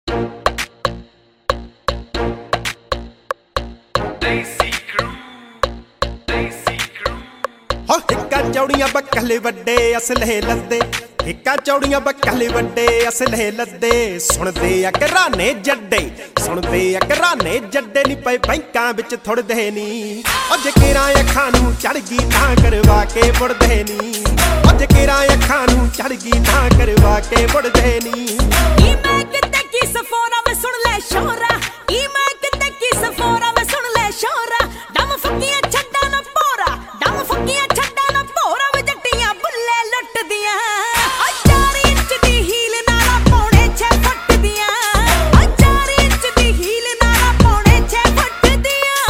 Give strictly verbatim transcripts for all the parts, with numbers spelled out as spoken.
हो हिक्का चौड़ियां बक्कले वड्डे असले लद्दे हिक्का चौड़ियां बक्कले वड्डे असले लद्दे सुणदे आ घराने जड्डे सुणदे आ घराने जड्डे नी पए बैंकां विच थुड़दे नी ओ जकेरां अखां नूं चढ़ गई ना करवा के मुड़दे नी ओ जकेरां अखां नूं चढ़ गई ना करवा के मुड़दे नी ई मैं किते की सफोरा में सुन ले शोरा ई मैं किते की सफोरा में सुन ले शोरा दम फुकियां छड्डा ना पोरा दम फुकियां छड्डा ना पोरा वे जट्टियां बुल्ले लुट दियां ओ चार इंच दी हील नाला पौने छे फुट दियां ओ चार इंच दी हील नाला पौने छे फुट दियां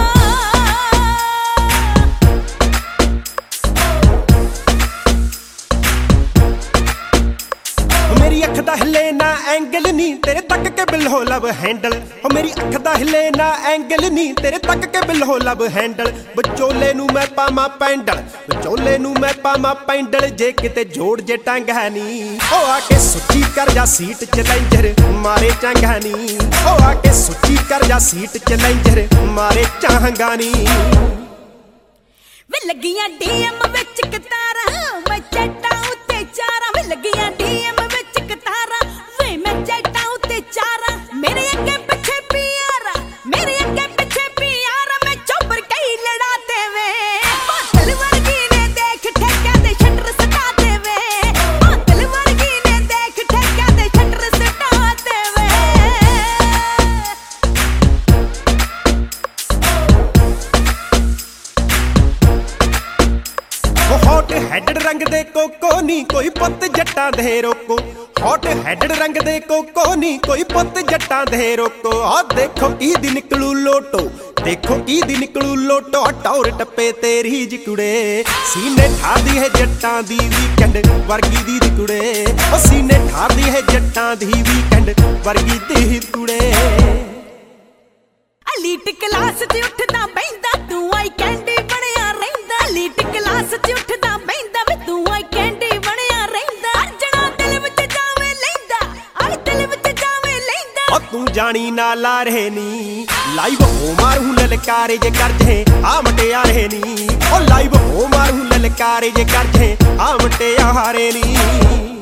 मेरी अख दा हिले ना एंगल नी तेरे तक के बिल हो लब हैंडल हो मेरी अख दा हिले ना एंगल नी तेरे तक के बिल हो लब हैंडल विचोले नू मैं पामा पैंडल विचोले नू मैं पामा पैंडल जे किते जोड़ जे टंग है नी ओ आके सुच्ची कर जा सीट चलेंजर मारे चंगा नी ओ आके सुच्ची कर जा सीट चलेंजर मारे चाहंगा नी वे लगियां डीएम विच कतारा मैं चट्टा उत्ते चारा वे लगियां डीएम विच कतारा वे मैं चट्टा उत्ते चारा मेरे अगे पीछे पियारा मेरे अगे पीछे पियारा मैं चौपर कई लड़ाते वे बादल वर्गी ने देख ठेका दे शटर सटाते वे बादल वर्गी ने देख ठेका दे शटर सटाते वे हॉट हैडड रंग दे कोको नी कोई पुੱਤ जट्टां दे रोको हॉट हैडड रंग दे कोको नी कोई पुੱਤ जट्टां दे रोको आ देखो ईद निकलू लोटो देखो ईद निकलू लोटो टौर टप्पे तेरी जी कुड़े सीने ठादी है जट्टां दी वीकेंड वर्गी दी दी कुड़े ओ सीने ठादी है जट्टां दी वीकेंड वर्गी दी कुड़े एलीट क्लास च उठदा बैंदा तू आई कैंडी बनया रहिंदा एलीट क्लास च उठदा बैंदा वे तू आई कैंडी बनया रहिंदा अर्जना दिल विच जावे लैंदा आई दिल विच जावे लैंदा ओ तू जानी ना ला रहे नी लाइव हो मारू ललकारे जे कर जे आ मटियारे नी ओ लाइव हो मारू ललकारे जे कर जे आ मटियारे नी।